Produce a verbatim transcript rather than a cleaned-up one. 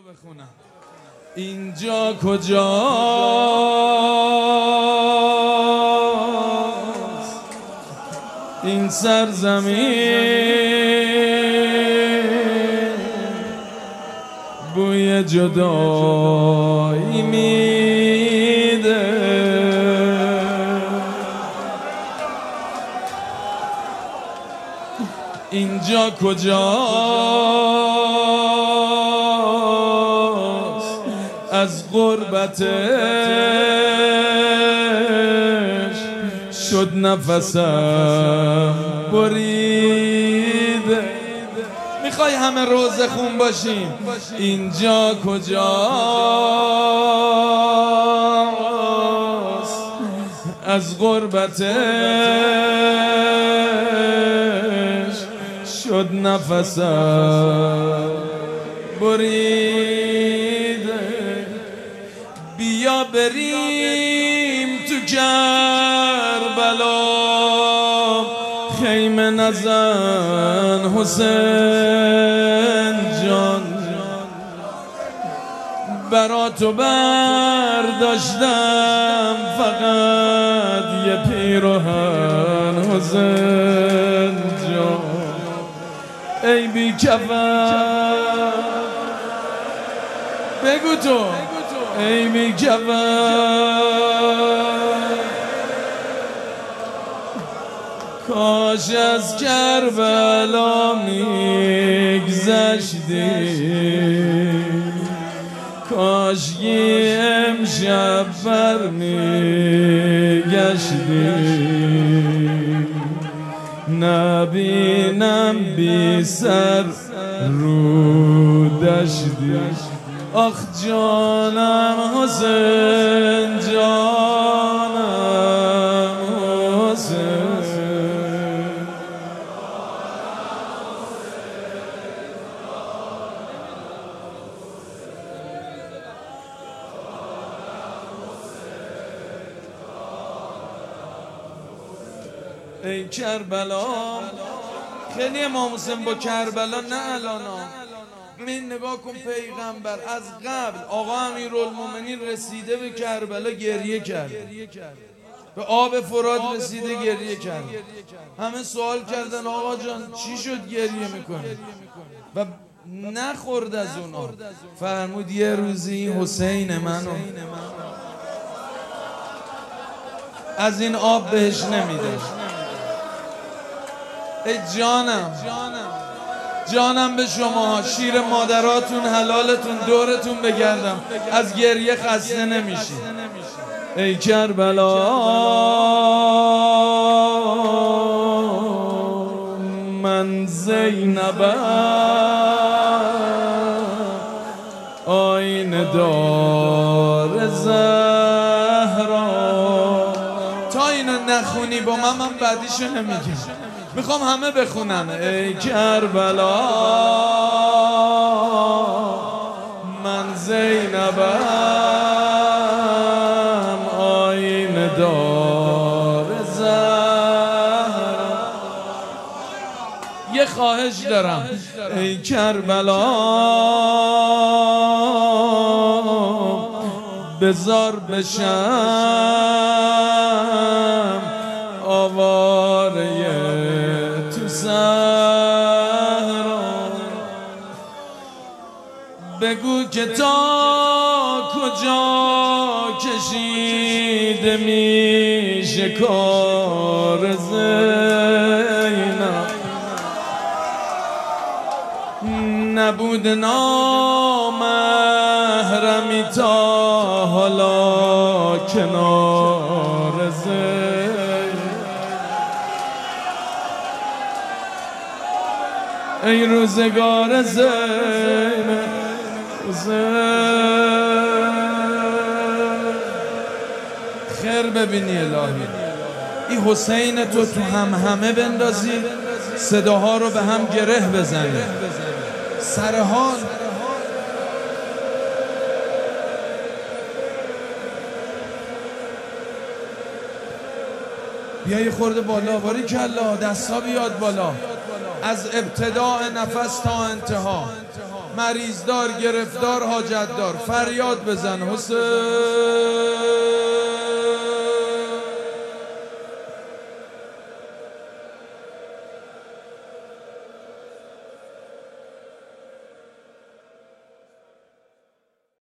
اینجا کجاست؟ این سرزمین بوی جدایی میده. اینجا کجاست؟ از غربتش شد نفسم بریده. میخوای همه روزه خون باشیم؟ اینجا کجاست؟ از غربتش شد نفسم بریده. بیا بریم تو کربلا، خیمه نزن حسین جان. برا تو برداشتم فقط یه پیراهن حسین جان. ای بی کفن بگو تو، ای بی کفن کاش از کربلا میگذشتی، کاش یه امشب برمیگشتی. نبینم بی سر رو دشتی. آخ جانم حسین، جانم حسین. ای کربلا، خیلی امام حسین با کربلا نه الانا. این نگاه کن، پیغمبر از قبل آقا امیرالمومنین رسیده به کربلا گریه کرد، به آب فرات رسیده گریه کرد. همه سوال کردن آقا جان چی شد گریه میکنه؟ و نخورد از اونا. فرمود یه روزی حسین منو از این آب بهش نمیده. ای جانم جانم به شما، شیر مادراتون حلالتون دورتون بگردم، از گریه خسته نمیشی. ای کربلا من زینبم، آینه دار زهرا. تا اینو نخونی با من، من بعدیشو نمیگم، میخوام همه بخونن. ای کربلا من زینبم، آینه دار زهرا. یه خواهش دارم، ای کربلا بذار بشم آواره تو صحرا. بگو که تا کجا کشیده میشه کار زینب. نبود نامحرمی تا حالا کنار زینب. ای روزگار زینب خیر ببینی الهی. این حسین تو تو هم همه بندازی، صداها رو به هم گره بزنی، سرحال بیایی خورده بالا. باری کلا دستا بیاد بالا، از ابتداء نفس تا انتها. مریضدار، گرفتار، حاجتدار، فریاد بزن حسین.